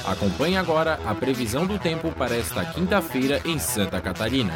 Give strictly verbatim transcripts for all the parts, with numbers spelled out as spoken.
Acompanhe agora a previsão do tempo para esta quinta-feira em Santa Catarina.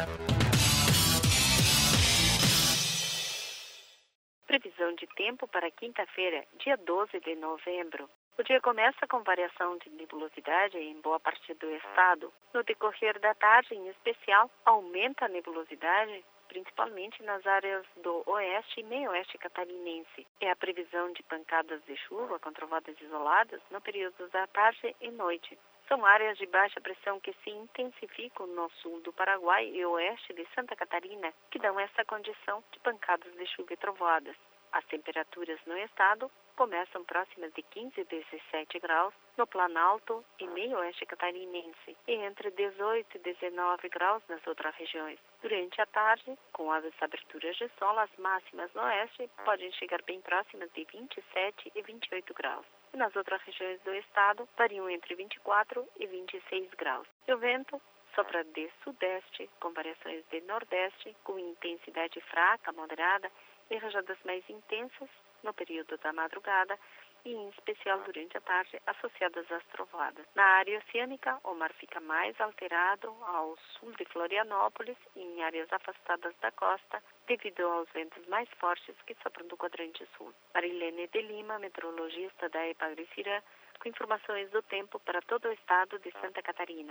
Previsão de tempo para quinta-feira, dia doze de novembro. O dia começa com variação de nebulosidade em boa parte do estado. No decorrer da tarde, em especial, aumenta a nebulosidade, principalmente nas áreas do oeste e meio-oeste catarinense. É a previsão de pancadas de chuva com trovoadas isoladas no período da tarde e noite. São áreas de baixa pressão que se intensificam no sul do Paraguai e oeste de Santa Catarina, que dão essa condição de pancadas de chuva e trovoadas. As temperaturas no estado começam próximas de quinze a dezessete graus no Planalto e meio-oeste catarinense e entre dezoito e dezenove graus nas outras regiões. Durante a tarde, com as aberturas de sol, as máximas no oeste podem chegar bem próximas de vinte e sete e vinte e oito graus. E nas outras regiões do estado, variam entre vinte e quatro e vinte e seis graus. E o vento sopra de sudeste, com variações de nordeste, com intensidade fraca, moderada, e rajadas mais intensas no período da madrugada e, em especial, durante a tarde, associadas às trovoadas. Na área oceânica, o mar fica mais alterado ao sul de Florianópolis e em áreas afastadas da costa, devido aos ventos mais fortes que sopram do quadrante sul. Marilene de Lima, meteorologista da Epagre-Cirã, com informações do tempo para todo o estado de Santa Catarina.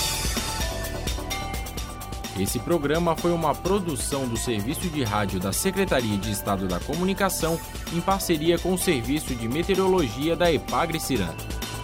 Esse programa foi uma produção do Serviço de Rádio da Secretaria de Estado da Comunicação, em parceria com o Serviço de Meteorologia da Epagre-Cirã.